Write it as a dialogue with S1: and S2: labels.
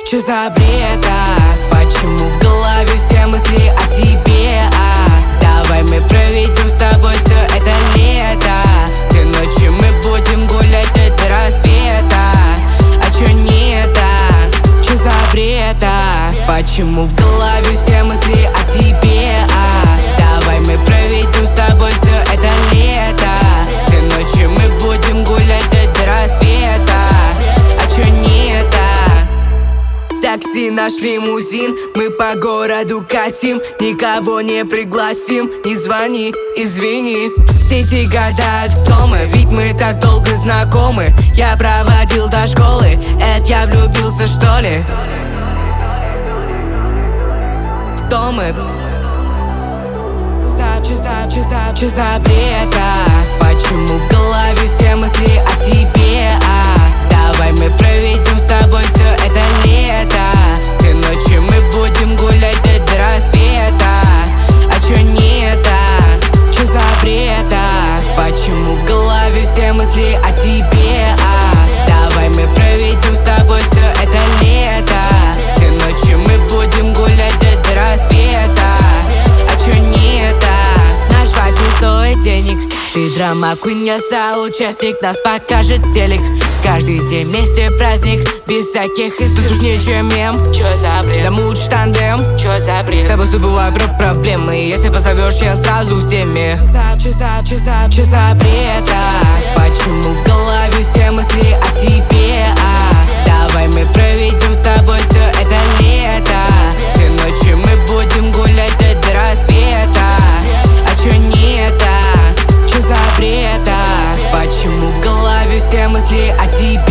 S1: Чё за бред, Почему в голове все мысли о тебе, Давай мы проведем с тобой все это лето. Все ночи мы будем гулять до рассвета. А чё нет, Чё за бред, Почему в голове все мысли о тебе, Давай мы проведем с тобой все это лето. Все ночи мы будем гулять до рассвета. А чё нет, Такси, наш лимузин, мы по городу катим. Никого не пригласим, не звони, извини. Все эти года кто мы, ведь мы так долго знакомы. Я проводил до школы, это я влюбился что ли? Кто мы? Чё за бред, Почему в голове все мысли о тебе, Давай мы проведем с тобой все это лето. Все ночи мы будем гулять до рассвета. А чё нет, Чё за бред, Почему в голове все мысли о тебе, Давай мы проведем с тобой все это лето. Все ночи мы будем гулять до рассвета. А чё нет, Наш вайб не стоит денег. Ты драма квин, соучастник, нас покажет телек. Каждый день вместе праздник, без всяких историй. Сложнее, чем мем. Чё за бред? Да лучше тандем. Чё за бред? С тобой забываю про проблемы. Если позовешь, я сразу в теме. Чё за бред, Почему в голове все мысли о тебе, Давай мы проведем с тобой все это лето. Все ночи мы будем гулять до рассвета. А чё нет, Чё за бред, Почему в голове все мысли о тебе,